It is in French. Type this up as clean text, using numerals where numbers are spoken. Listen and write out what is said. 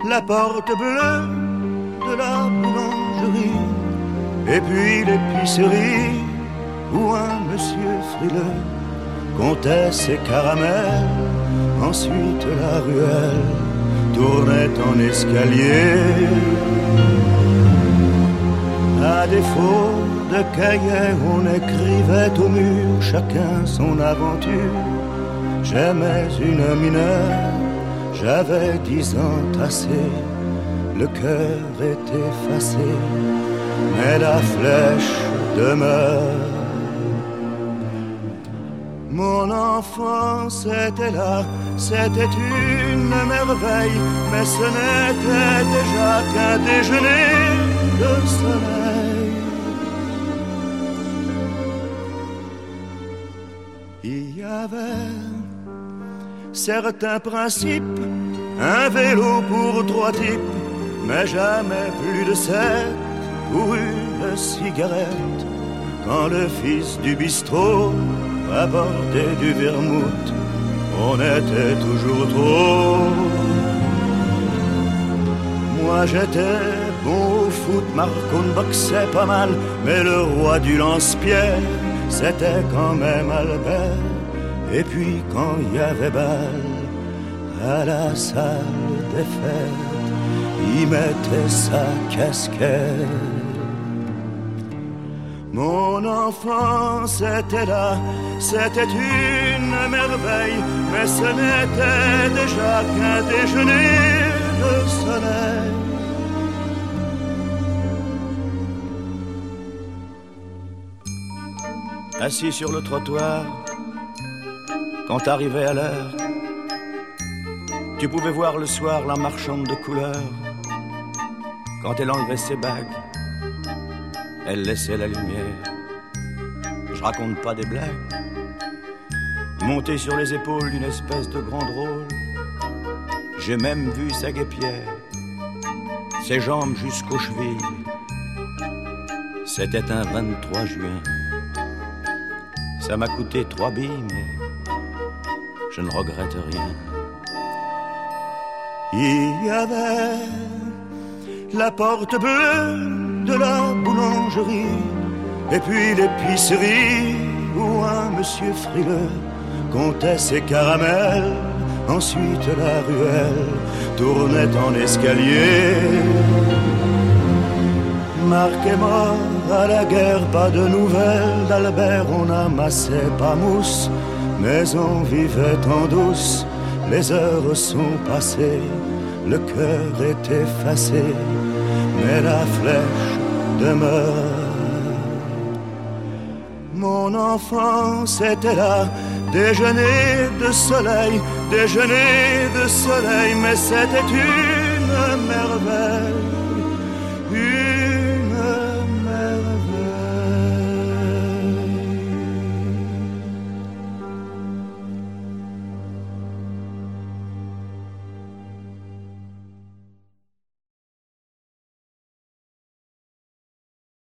la porte bleue de la boulangerie, et puis l'épicerie où un monsieur frileux comptait ses caramels. Ensuite la ruelle tournait en escalier. À défaut de cahiers, on écrivait au mur chacun son aventure. J'aimais une mineure, j'avais 10 ans tassés, le cœur est effacé, mais la flèche demeure. Mon enfance était là, c'était une merveille, mais ce n'était déjà qu'un déjeuner de soleil. Il y avait certains principes, un vélo pour 3 types, mais jamais plus de 7 pour une cigarette. Quand le fils du bistrot apportait du vermouth, on était toujours trop. Moi j'étais bon au foot, Marco boxait pas mal, mais le roi du lance-pierre, c'était quand même Albert. Et puis quand il y avait balle à la salle des fêtes, il mettait sa casquette. Mon enfance était là, c'était une merveille, mais ce n'était déjà qu'un déjeuner de soleil. Assis sur le trottoir, quand t'arrivais à l'heure, tu pouvais voir le soir la marchande de couleurs. Quand elle enlevait ses bagues, elle laissait la lumière. Je raconte pas des blagues. Monter sur les épaules d'une espèce de grand drôle, j'ai même vu sa guêpière, ses jambes jusqu'aux chevilles. C'était un 23 juin. Ça m'a coûté 3 billes, mais je ne regrette rien. Il y avait la porte bleue de la boulangerie, et puis l'épicerie où un monsieur frileux comptait ses caramels. Ensuite la ruelle tournait en escalier. Marc est mort à la guerre, pas de nouvelles d'Albert. On amassait pas mousse, mais on vivait en douce. Les heures sont passées, le cœur est effacé, mais la flèche demeure. Mon enfance était là, déjeuner de soleil, mais c'était une merveille.